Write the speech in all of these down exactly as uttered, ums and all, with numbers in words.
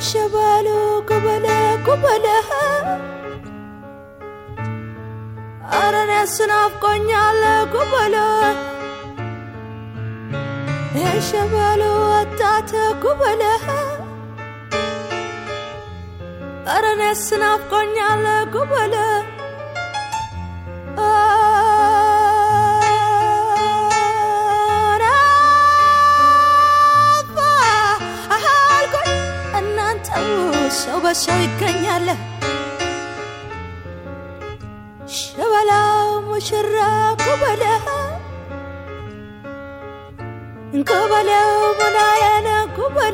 የሸባሉ ኩበለ ኩበለ አረኔ ስናፍቆኛል ኩበለ የሸባሉ ወጣት ኩበለ አረኔ ስናፍቆኛል ኩበለ ሰው በሰው ይገኛል ሸበላው ሙሽራ ኩበለ ኩበለው ሙናየነ ኩበለ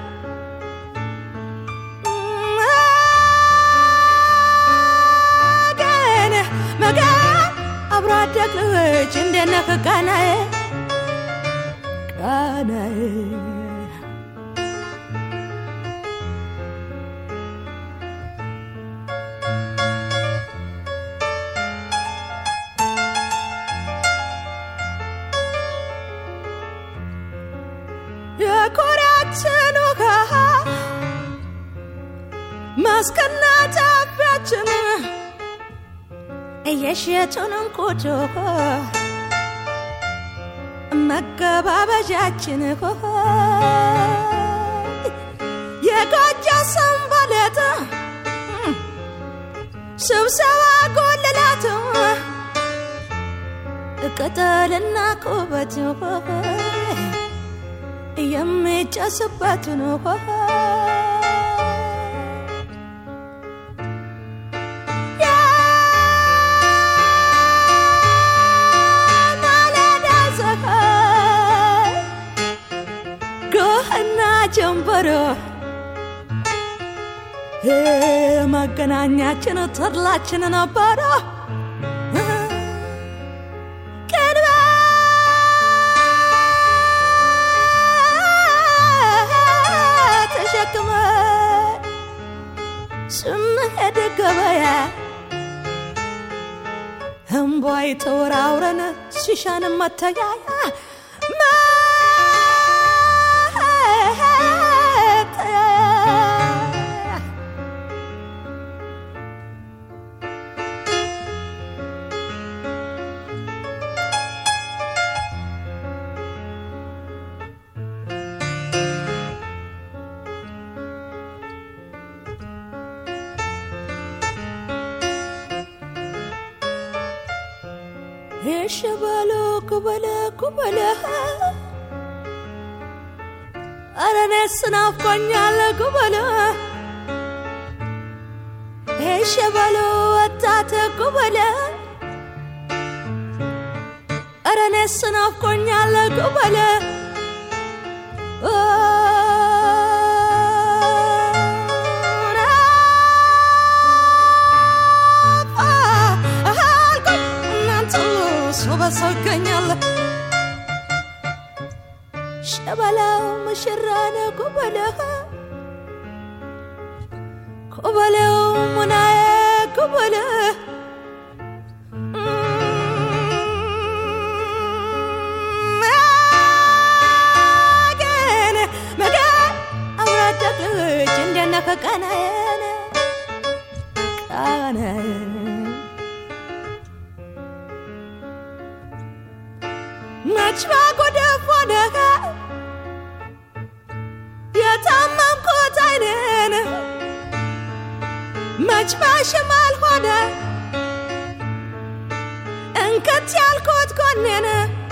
መገን መገን አብሮ አደግ ልጅ እንደነህ ቃናዬ ቃናዬ የኮሪያችኑካ ማስከና ጫፊያችን እየሸጡንም ቁጮ መገባበጃችን የጎጃ ሰንበሌጥ ስብሰባ ጎልላት ቅጠልና ቁበት የሚጨስበት ነው ጎህና ጀንበሮ መገናኛችን ተድላችን ነበረ ስንሄድ ገበያ እምቧይ ተወራውረን ሲሻን መተያያ የሸባሉ ኩበለ ኩበለ አረኔ ስናፍቆኛል ኩበለ የሸባሉ ወጣት ኩበለ አረኔ ስናፍቆኛል ኩበለ ሰው ይገኛል ሸበላው ሙሽራነ ኩበለ ኩበለው ሙናዬ ኩበለ መገን መገን አብሮ አደግ ልጅ እንደነህ ቃናዬ ቃናዬ መችባ ጎደፎነህ የታመምኩት አይኔን መችባ ሽማል ሆነ እንከት ያልኩት ጎኔን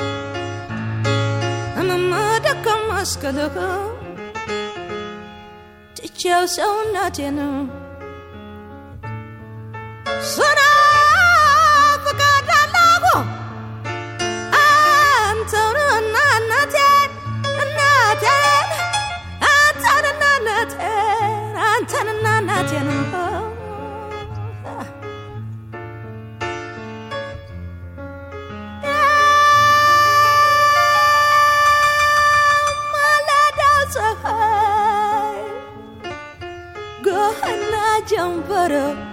እመመደከም መስከልህ ትቼው ሰውነቴን ሱና ፍቃዳለሁ ጀንበሮ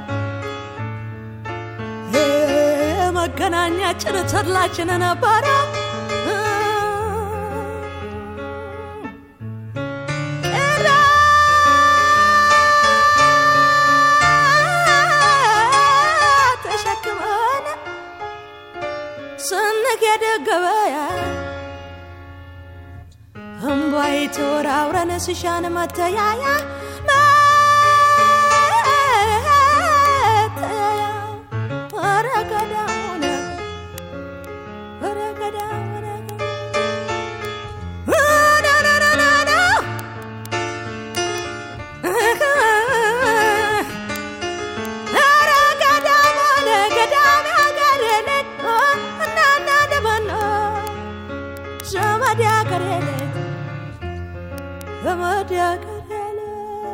መገናኛችን ተድላችን ነበረ ከደ ገበያ እምባይ ተወራውረን ስሻን መተያያ መተያያ ወረገዳውነ ወረገዳውነ Ramadia Karele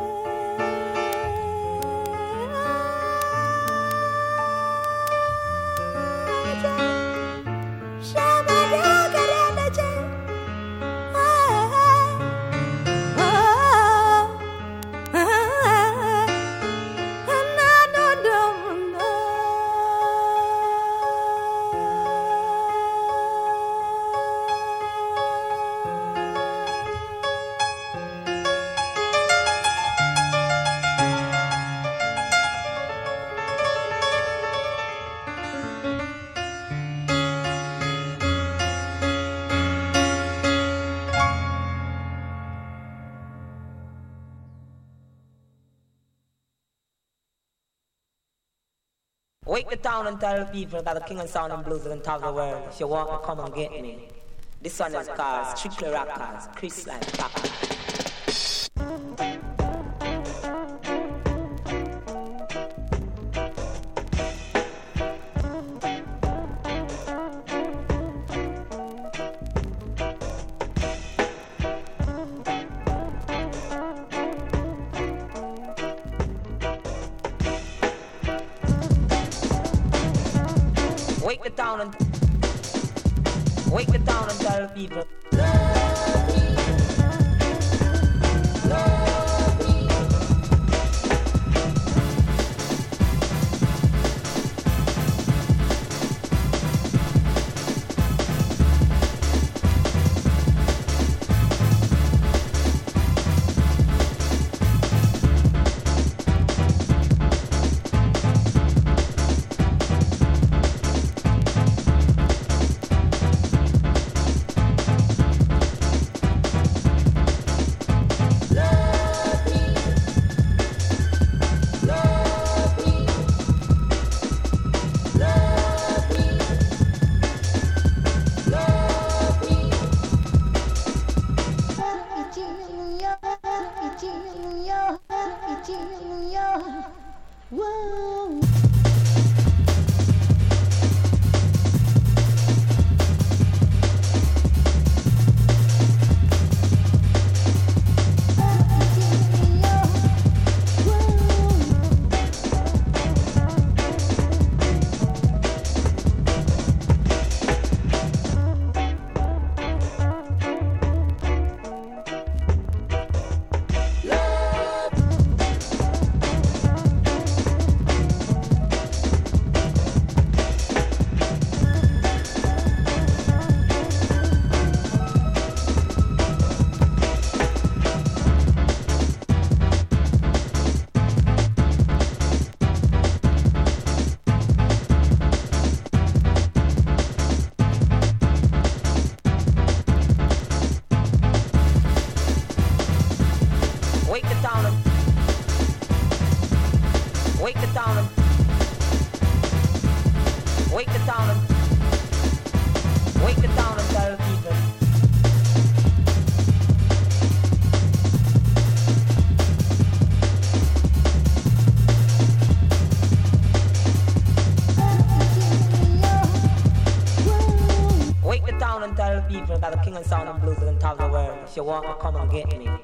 Ramadia Karele Wake the town and tell the people that the king and sound and blues is on top of the world. If you want to come and get me. This one is called Strictly Rockers, Chris Line Papa. Wake the town and wake the town and tell people. Love me, love me. If you want to come and get me.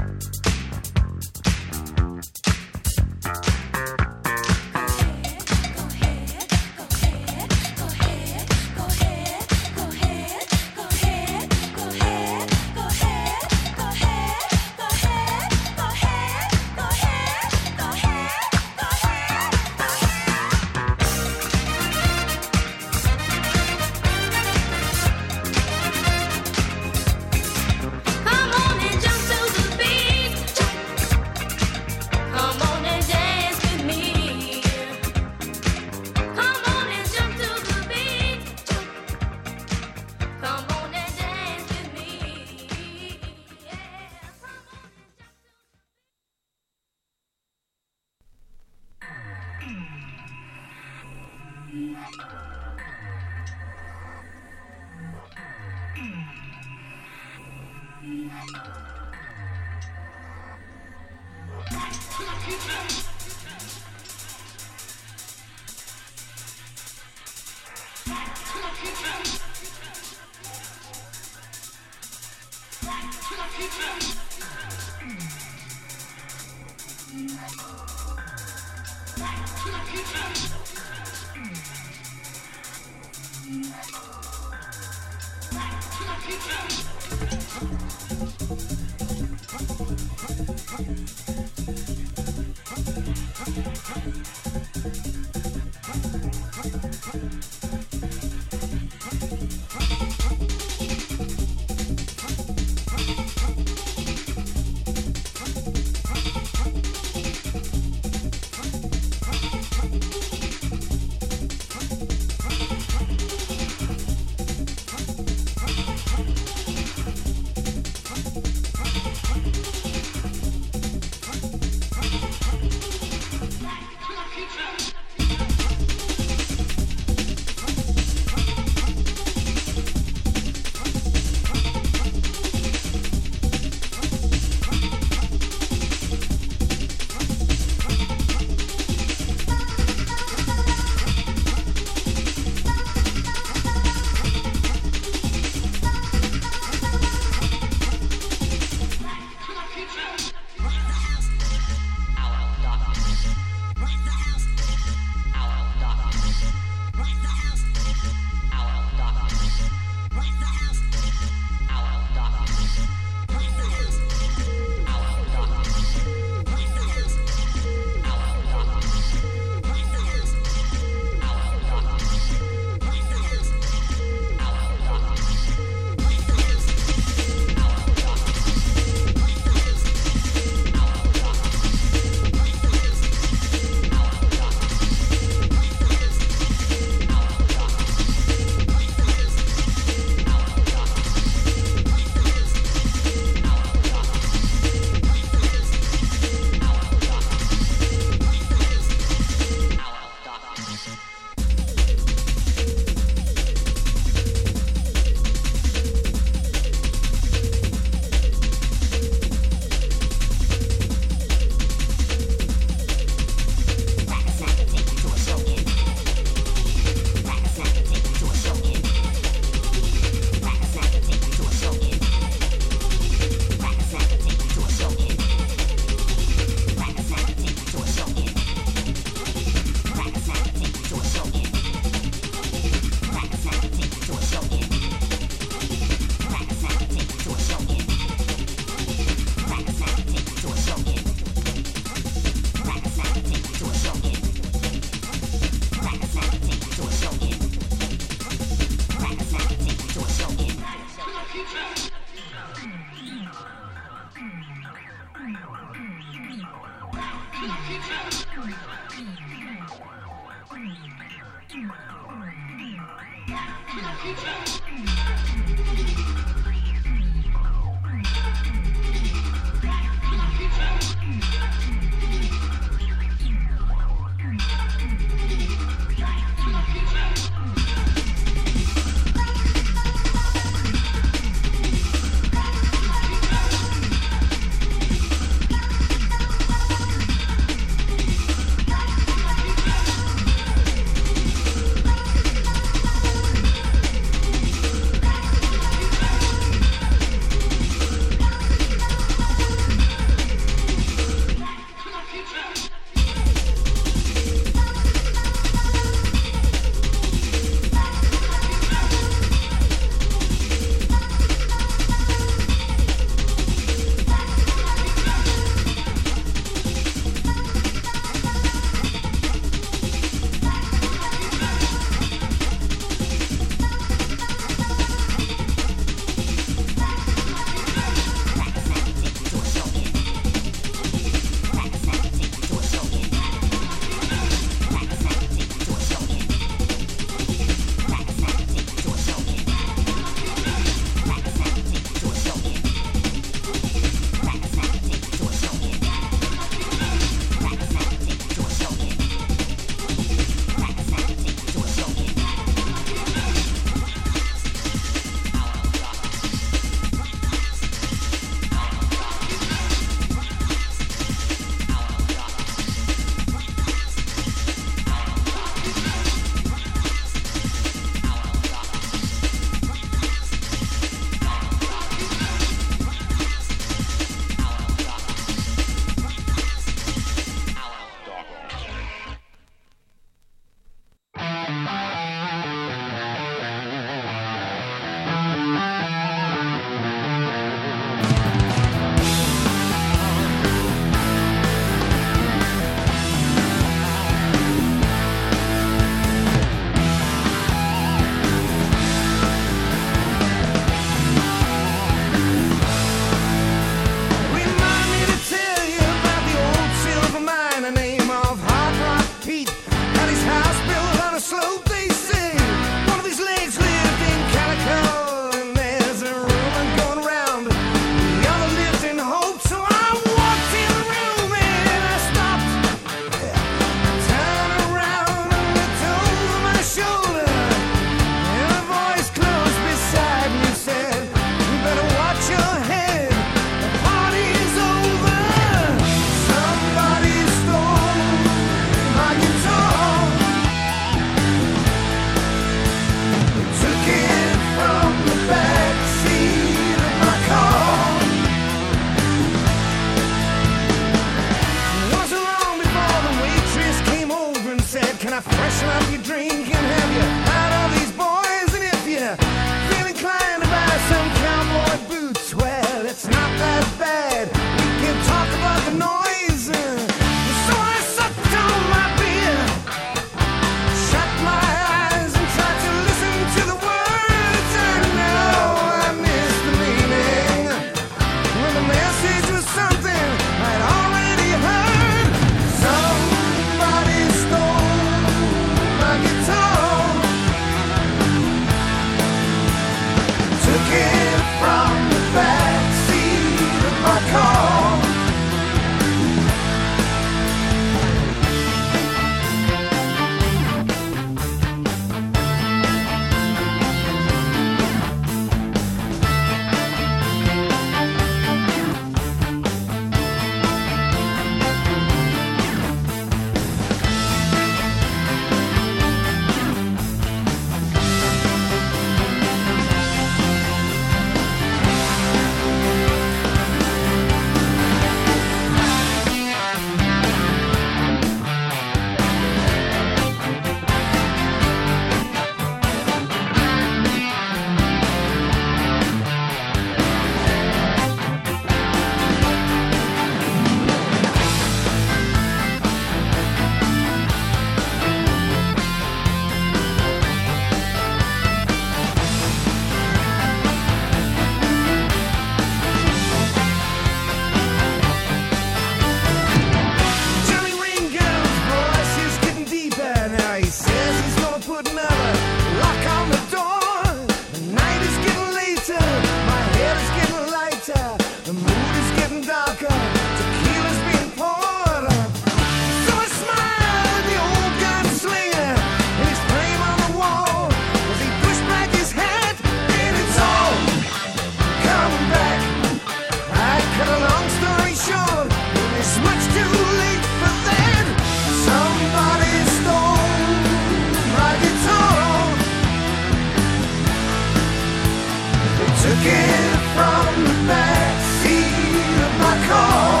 drinking from the backseat of my car.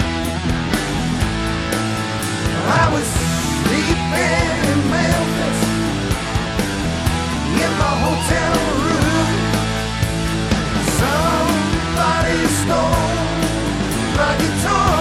I was sleeping in Memphis in my hotel room. Somebody stole my guitar.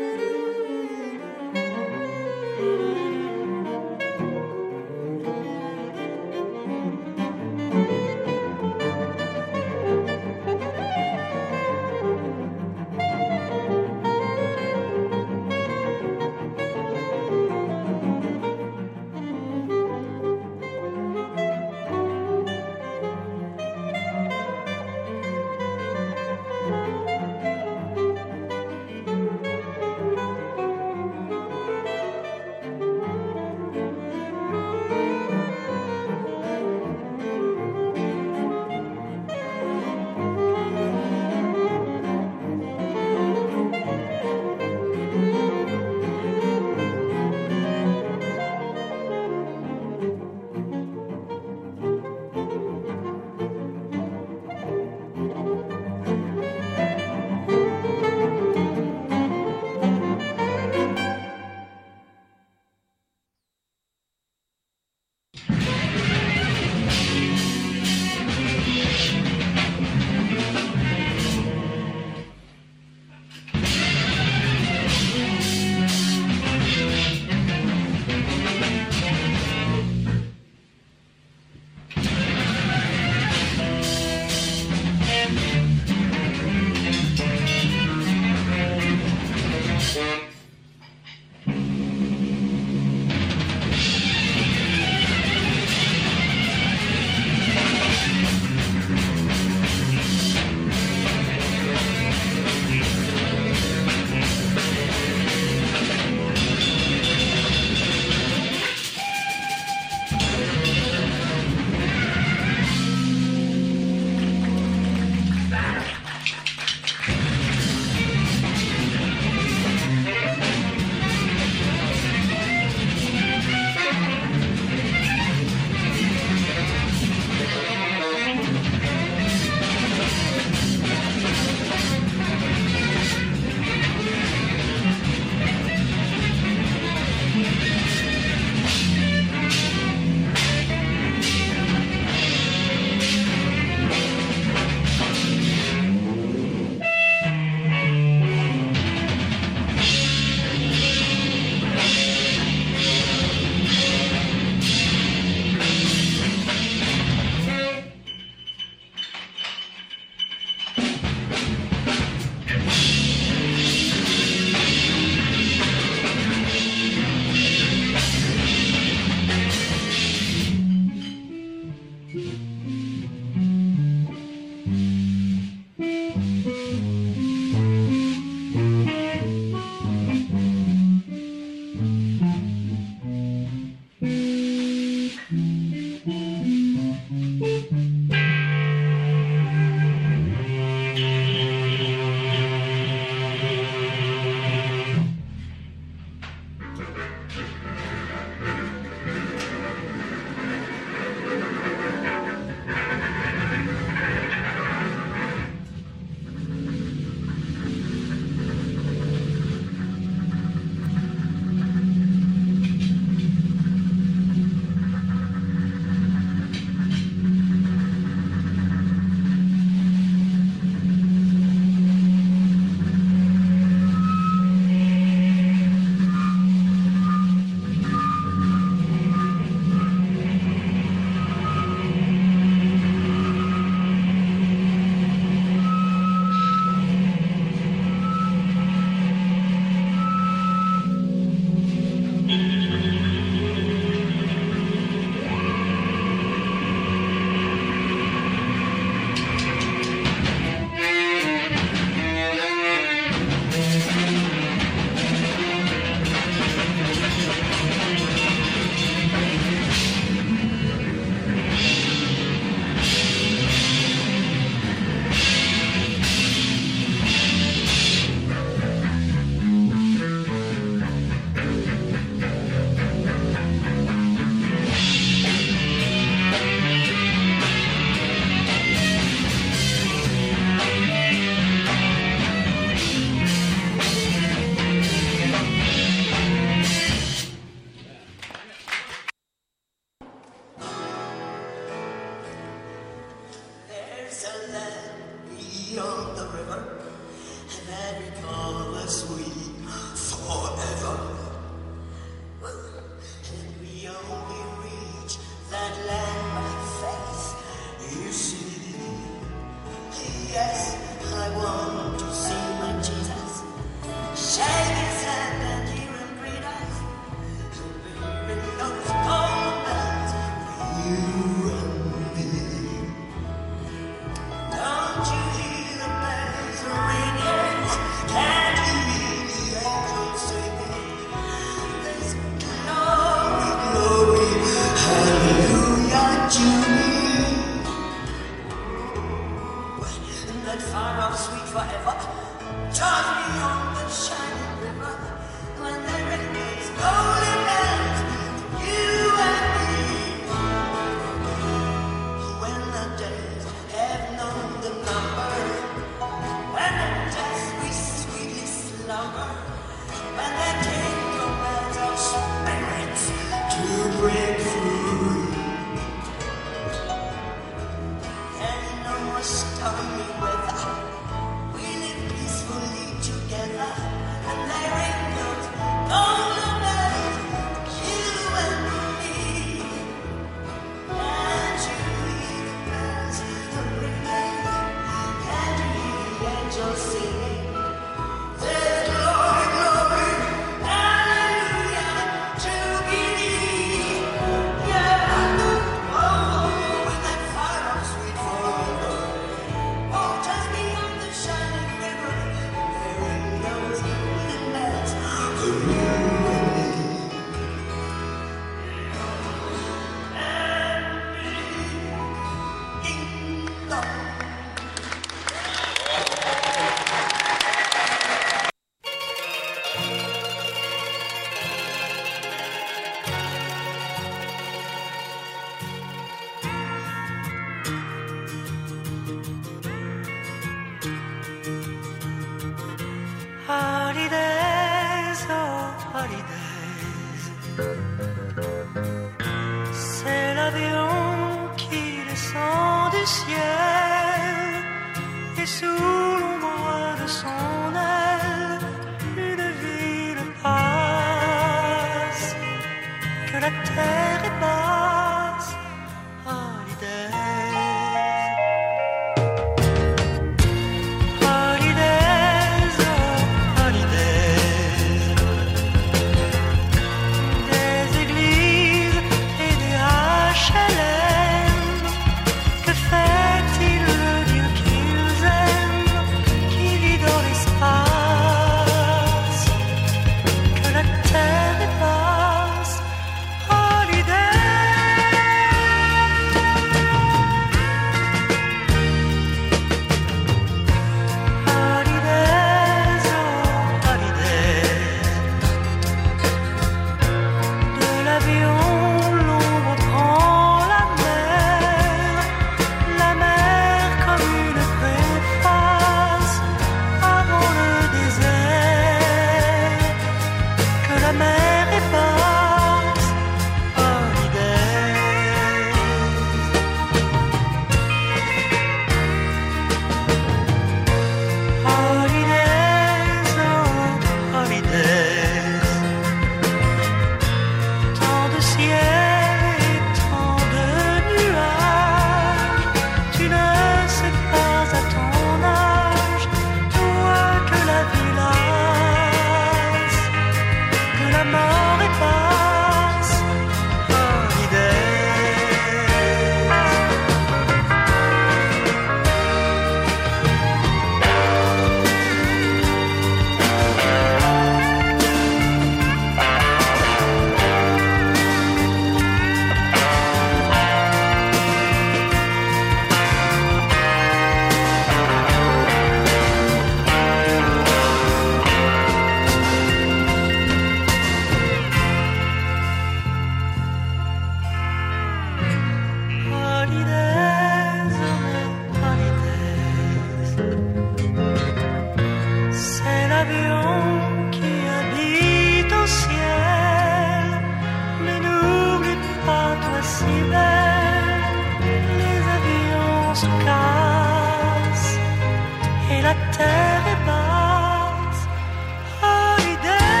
se casse et la terre est basse. Holiday.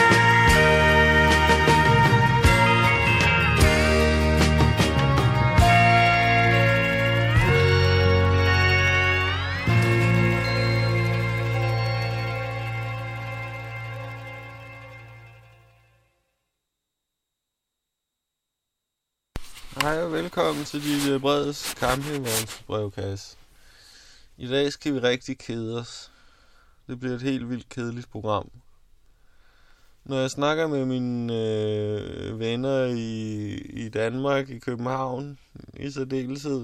Hej og velkommen til D J Breds campingvognsbrevkasse. I dag skal vi rigtig kede os. Det bliver et helt vildt kedeligt program. Når jeg snakker med mine øh, venner i, i Danmark, i København i særdeleshed,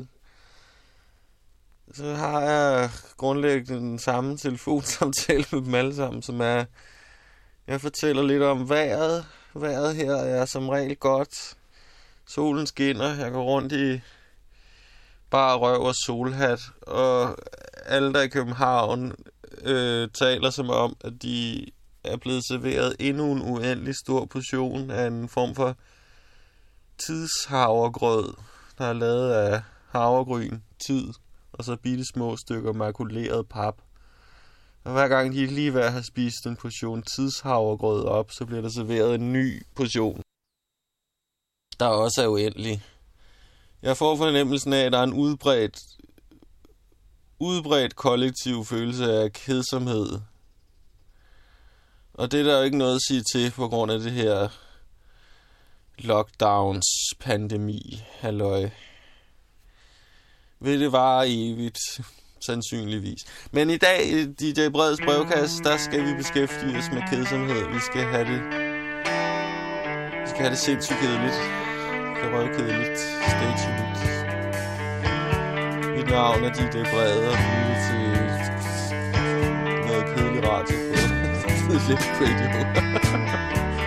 så har jeg grundlæggende den samme telefonsamtale med dem alle sammen, som er, jeg fortæller lidt om vejret. Vejret her er som regel godt. Solen skinner, jeg går rundt i bare røv og solhat, og alle der i København øh, taler som om, at de er blevet serveret endnu en uendelig stor portion af en form for tidshavregrød, der er lavet af havregryn, tid, og så bitte små stykker makuleret pap. Og hver gang de lige ved at have spist en portion tidshavregrød op, så bliver der serveret en ny portion, der også er uendelig. Jeg får fornemmelsen af, at der er en udbredt, udbredt kollektiv følelse af kedsomhed. Og det er der jo ikke noget at sige til på grund af det her lockdowns, pandemi, halløj. Vil det vare evigt? Sandsynligvis. Men i dag, i D J Breds brevkasse, der skal vi beskæftige os med kedsomhed. Vi skal have det, vi skal have det sindssygt kedeligt. Det er røvkedeligt. Stay tuned. Mit navn er D J Brede, og vi er til noget kedelig radio på Lidt Radio.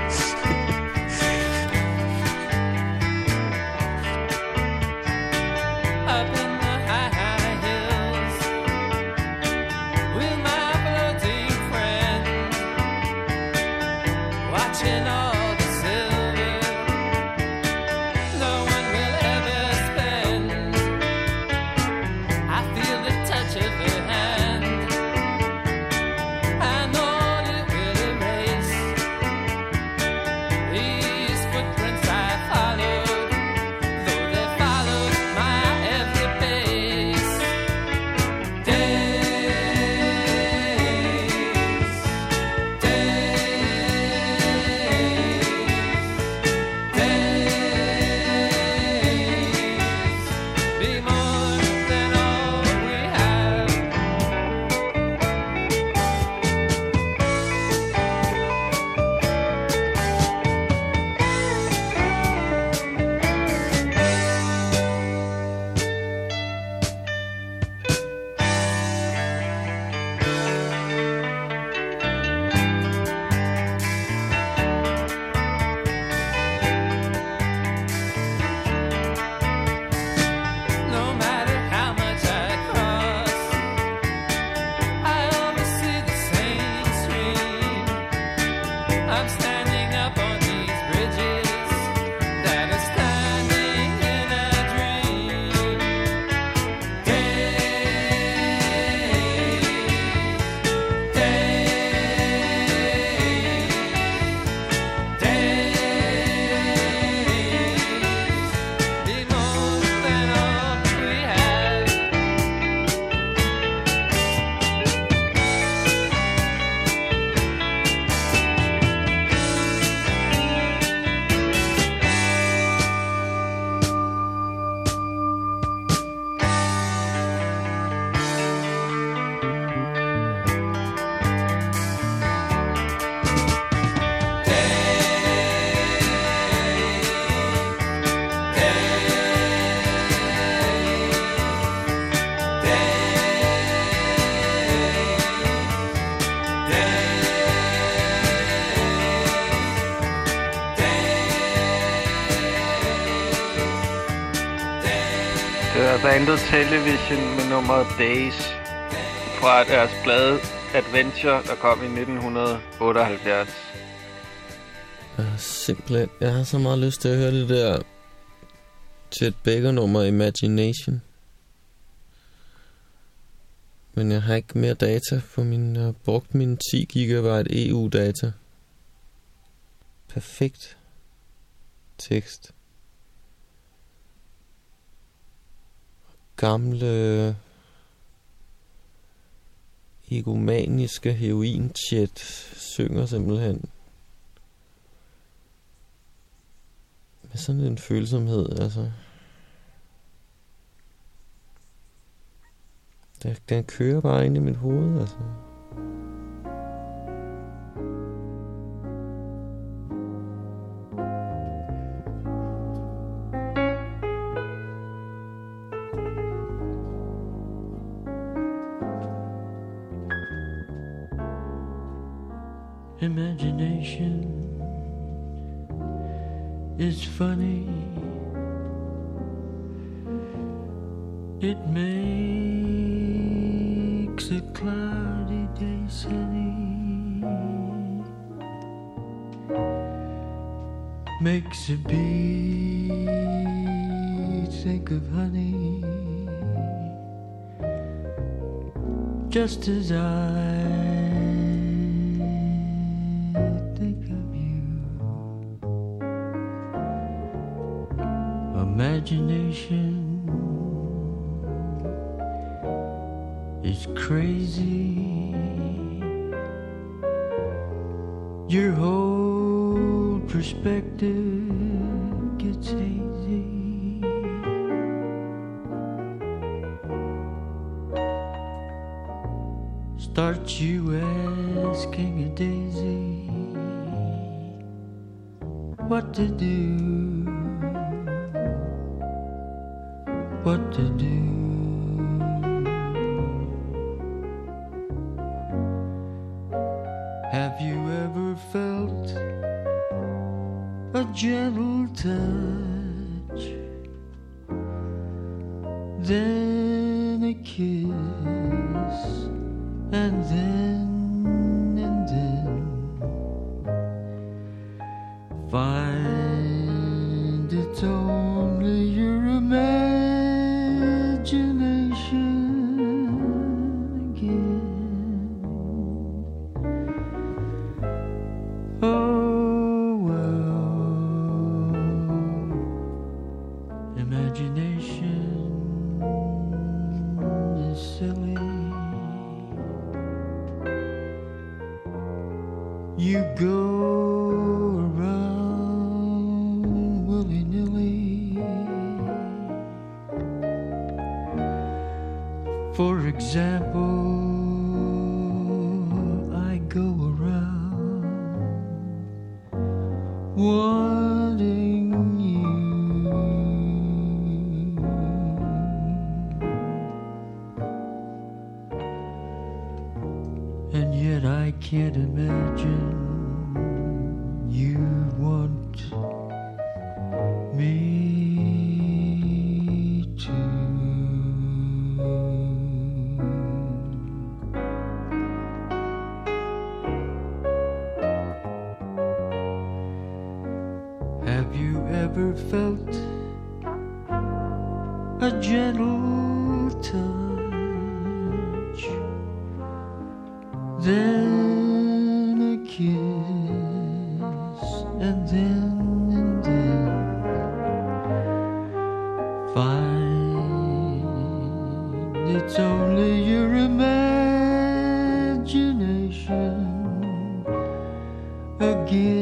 Bandet Television med nummeret Days fra deres plade Adventure, der kom i nitten otteoghalvfjerds. Ja, simpelthen. Jeg har så meget lyst til at høre det der Chet Baker nummer Imagination. Men jeg har ikke mere data på min... Jeg har brugt mine ti gigabyte E U-data. Perfekt tekst. Gamle... egomaniske heroin-chat synger simpelthen med sådan en følsomhed, altså. Den, den kører bare ind i mit hoved, altså. Imagination is funny. It makes a cloudy day sunny, makes a bee think of honey, just as I imagination is crazy. Your whole perspective gets hazy. Starts you asking a daisy what to do, what to do. Have you ever felt a gentle touch, then a kiss, and then and then find it's only your imagination again? Oh well, imagination is silly. You go around willy-nilly. For example, I go around wanting you, and yet I can't imagine you want me to. Have you ever felt a gentle touch, then a kiss, and then and then find it's only your imagination again?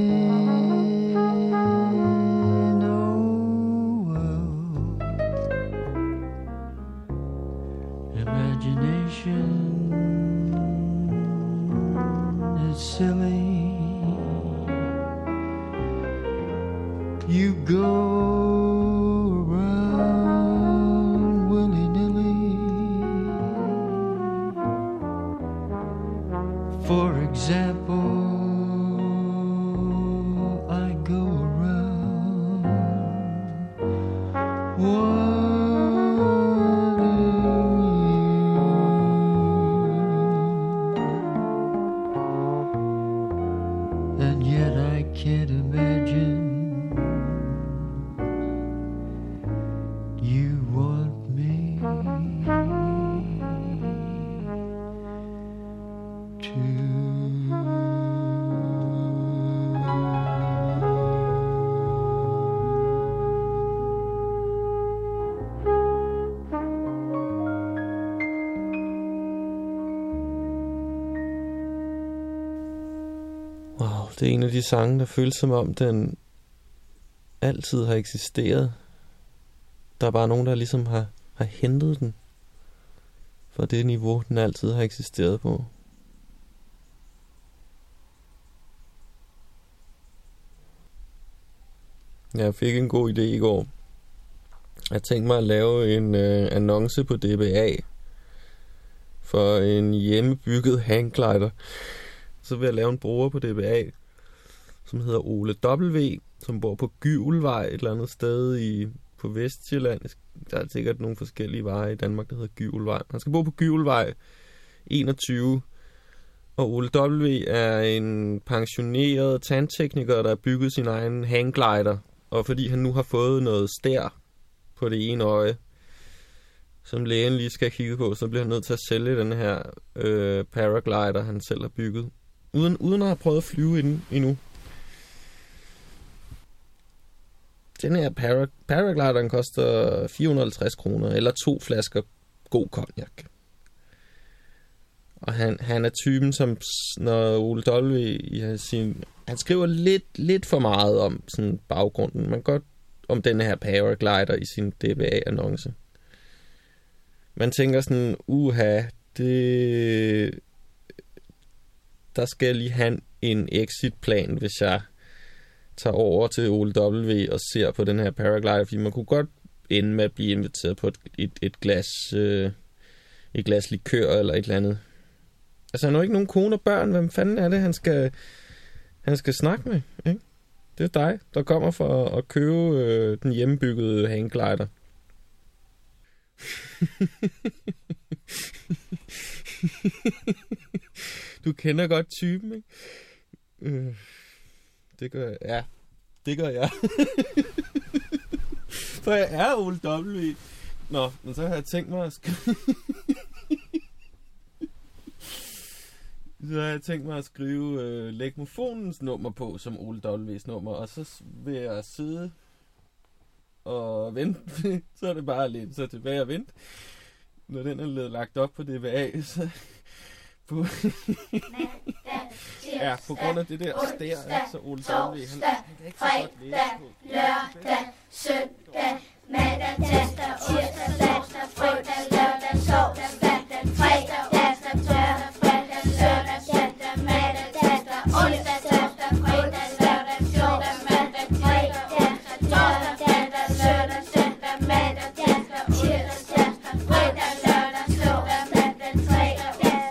Imagination is silly. You go around willy-nilly. For example, I go around one. And yet I can't imagine Det er en af de sange, der føles som om, den altid har eksisteret. Der er bare nogen, der ligesom har, har hentet den fra det niveau, den altid har eksisteret på. Jeg fik en god idé i går. Jeg tænkte mig at lave en øh, annonce på D B A for en hjemmebygget hangglider. Så vil jeg lave en bruger på D B A, som hedder Ole W., som bor på Gyvelvej et eller andet sted i, på Vestjylland. Der er sikkert nogle forskellige veje i Danmark, der hedder Gyvelvej. Han skal bo på Gyvelvej enogtyve. Og Ole W. er en pensioneret tandtekniker, der har bygget sin egen hangglider. Og fordi han nu har fået noget stær på det ene øje, som lægen lige skal kigge på, så bliver han nødt til at sælge den her øh, paraglider, han selv har bygget. Uden, uden at have prøvet at flyve inden, endnu. Den her para, paraglideren koster fire hundrede og halvtreds kroner, eller to flasker god cognac. Og han, han er typen, som når Ole W. i sin, han skriver lidt, lidt for meget om sådan baggrunden, men godt om den her paraglider i sin D B A-annonce. Man tænker sådan, uha, det... der skal jeg lige have en exit-plan, hvis jeg tager over til Ole W. og ser på den her paraglider, fordi man kunne godt ende med at blive inviteret på et, et, et glas øh, et glas likør eller et eller andet. Altså, han har jo ikke nogen kone og børn. Hvem fanden er det, han skal, han skal snakke med, ikke? Det er dig, der kommer for at købe øh, den hjemmebyggede hangglider. Du kender godt typen, ikke? Øh, det gør jeg. Ja, det gør jeg. For jeg er Ole W. Nå, men så har jeg tænkt mig at skrive... Så har jeg tænkt mig at skrive øh, Legmofonens nummer på som Ole W's nummer, og så vil jeg sidde og vente. Så er det bare lidt så tilbage og vente. Når den er blevet lagt op på D B A, så... På ja, på grund af det der stær, så Ole W. Han, han kan ikke så godt læse på. Lørdag, søndag, mandag, tirsdag, onsdag, torsdag, fredag, lørdag, søndag, mandag, fredag, onsdag, torsdag, fredag, lørdag, søndag, mandag, tirsdag, onsdag, torsdag, fredag, lørdag, søndag, mandag, fredag, onsdag, torsdag, fredag, lørdag, søndag, mandag, tirsdag, onsdag, torsdag, fredag, lørdag, søndag, mandag, fredag,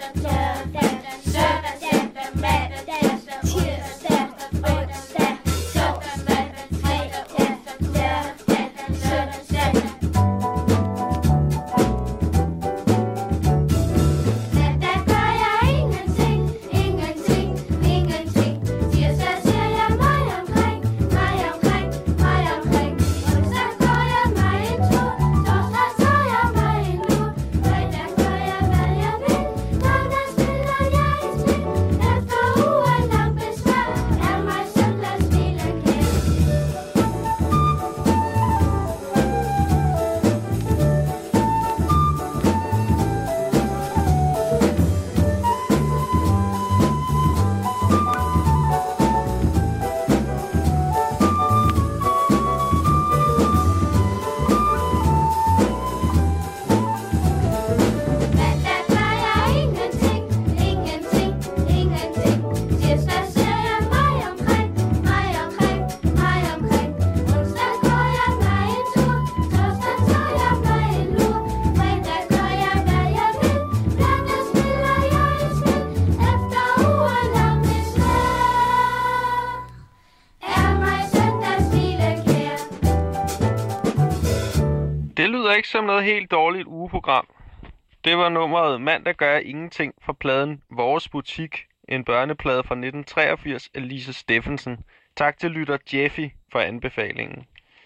Ikke som noget helt dårligt ugeprogram. Det var nummeret Mandag gør jeg ingenting fra pladen Vores Butik, en børneplade fra nitten treogfirs af Lise Steffensen. Tak til lytter Jeffy for anbefalingen.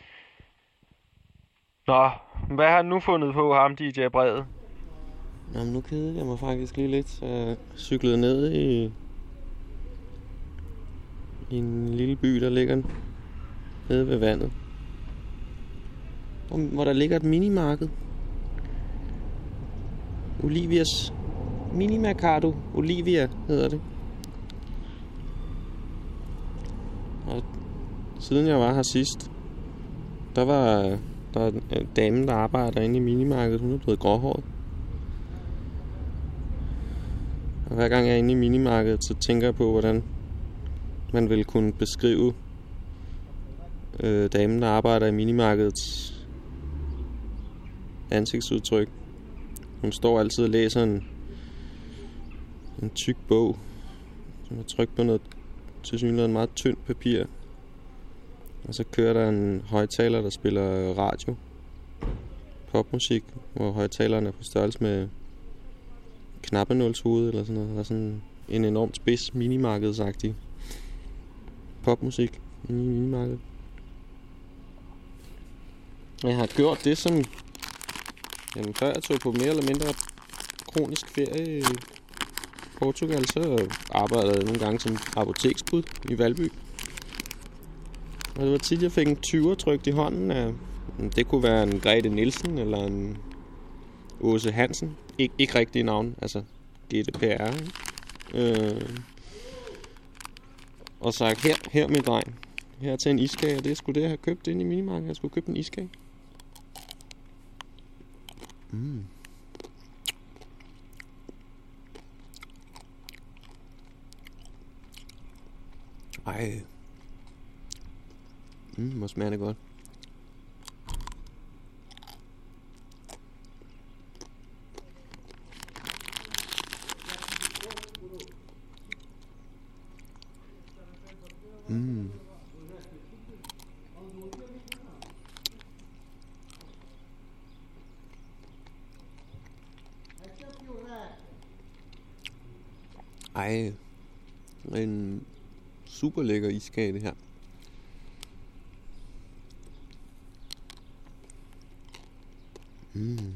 Nå, hvad har du nu fundet på ham, D J Brede? Jamen, nu kedede jeg mig faktisk lige lidt, så jeg cyklede ned i, i en lille by, der ligger nede ved vandet, hvor der ligger et minimarked. Olivias Minimercado Olivia hedder det. Og siden jeg var her sidst, der var der er en dame, der arbejder inde i minimarkedet. Hun er blevet gråhåret. Og hver gang jeg er inde i minimarkedet, så tænker jeg på, hvordan man vil kunne beskrive øh, damen, der arbejder i minimarkedets ansigtsudtryk. Hun står altid og læser en, en tyk bog, som er trykt på noget tilsyneladende meget tyndt papir. Og så kører der en højttaler, der spiller radio. Popmusik, hvor højttaleren er på størrelse med knappenålshoved eller sådan noget. Der er sådan en enormt spids minimarkedsagtig popmusik i minimarkedet. Jeg har gjort det, som jamen, før jeg tog på mere eller mindre kronisk ferie i Portugal, så arbejdede jeg nogle gange som apoteksbud i Valby. Og det var tit, jeg fik en tyver trykt i hånden af, det kunne være en Grete Nielsen eller en Åse Hansen. Ik- ikke rigtige navn, altså G D P R. Øh, og sagt, her, her min dreng, her til en iskage, og det skulle det, jeg have købt ind i minimarkedet. Jeg skulle købe en iskage. Mm. Ej. Mm, hvor smager det godt. Mm. Ej, en super lækker iskage det her. Mm.